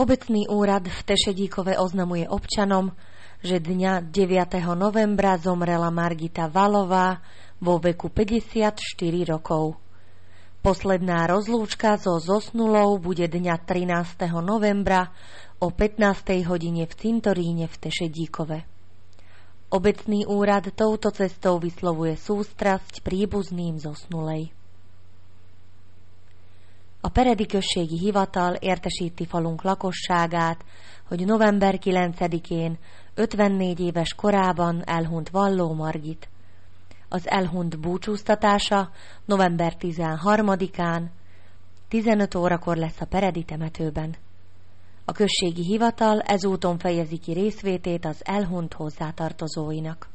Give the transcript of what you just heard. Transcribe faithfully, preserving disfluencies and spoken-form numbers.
Obecný úrad v Tešedíkove oznamuje občanom, že dňa deviateho novembra zomrela Margita Valová vo veku päťdesiatštyri rokov. Posledná rozlúčka so zosnulou bude dňa trinásteho novembra o pätnástej hodine v cintoríne v Tešedíkove. Obecný úrad touto cestou vyslovuje sústrasť príbuzným zosnulej. A Peredi községi hivatal értesíti falunk lakosságát, hogy november kilencedikén ötvennégy éves korában elhunyt Valló Margit. Az elhunyt búcsúztatása november tizenharmadikán tizenöt órakor lesz a Peredi temetőben. A községi hivatal ezúton fejezi ki részvétét az elhunyt hozzátartozóinak.